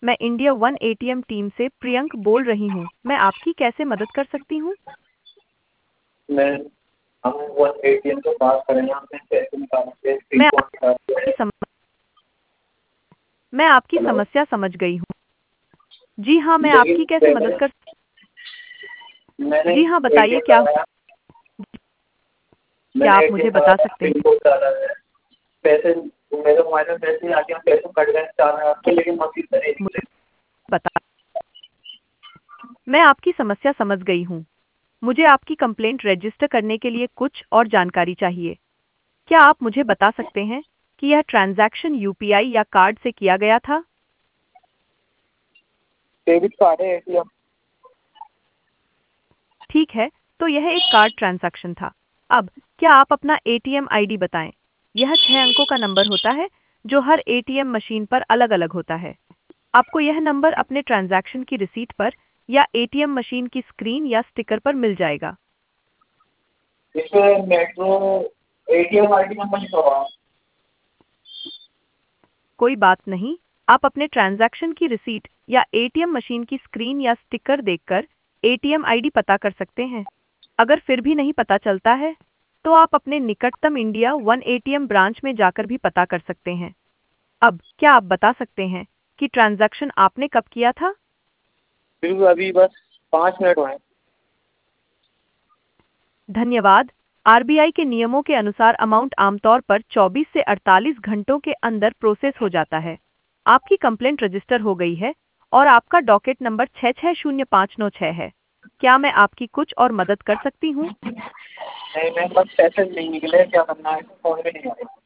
मैं India one ATM team से प्रियंक बोल रही हूँ। मैं आपकी कैसे मदद कर सकती हूँ? मैं हम वो एटीएम के पास खड़े हैं, हमने पैसे निकालने के मैं रिपोर्ट निकालते आपकी हैं। सम, मैं आपकी हेलो। समस्या समझ गई हूँ। जी हाँ, मैं लेकिन आपकी कैसे मैंने मदद कर। मैंने जी हाँ, बताइए एटीएम क्या लगाया। क्या मैंने आप एटीएम मुझे बता लगाया, सकते पिन हैं? कोड डाला है। पैसे मेरे मोबाइल में पैसे आके पैसे कट गए 4,000 के, क्या लेकिन मशीन से नहीं मुझे निकले। बता। मैं आपकी समस्या समझ गई हूँ। मुझे आपकी कंप्लेंट रजिस्टर करने के लिए कुछ और जानकारी चाहिए। क्या आप मुझे बता सकते हैं कि यह ट्रांजैक्शन यूपीआई या कार्ड से किया गया था? डेबिट कार्ड है एटीएम। ठीक है, तो यह एक कार्ड ट्रांजैक्शन था। अब क्या आप अपना एटीएम आईडी बताएं? यह 6 अंकों का नंबर होता है जो हर एटीएम मशीन पर अलग-अलग होता है। आपको यह नंबर अपने ट्रांजैक्शन की रिसीट पर या एटीएम मशीन की स्क्रीन या स्टिकर पर मिल जाएगा। इसमें मेट्रो एटीएम आईडी नंबर लिखा हुआ है। कोई बात नहीं, आप अपने ट्रांजैक्शन की रिसीट या एटीएम मशीन की स्क्रीन या स्टिकर देखकर एटीएम आईडी पता कर सकते हैं। अगर फिर भी नहीं पता चलता है, तो आप अपने निकटतम इंडिया वन एटीएम ब्रांच में जाकर भी पता कर सकते हैं। अब क्या आप बता सकते हैं कि ट्रांजैक्शन आपने कब किया था? बिल्कुल, अभी बस 5 मिनट हुए हैं। धन्यवाद। आरबीआई के नियमों के अनुसार अमाउंट आमतौर पर 24 से 48 घंटों के अंदर प्रोसेस हो जाता है। आपकी कंप्लेंट रजिस्टर हो गई है और आपका डॉकेट नंबर 660596 है। क्या मैं आपकी कुछ और मदद कर सकती हूँ? नहीं, मैं बस पैसे नहीं निकले, क्या करना है, फोन भी नहीं आ रहा।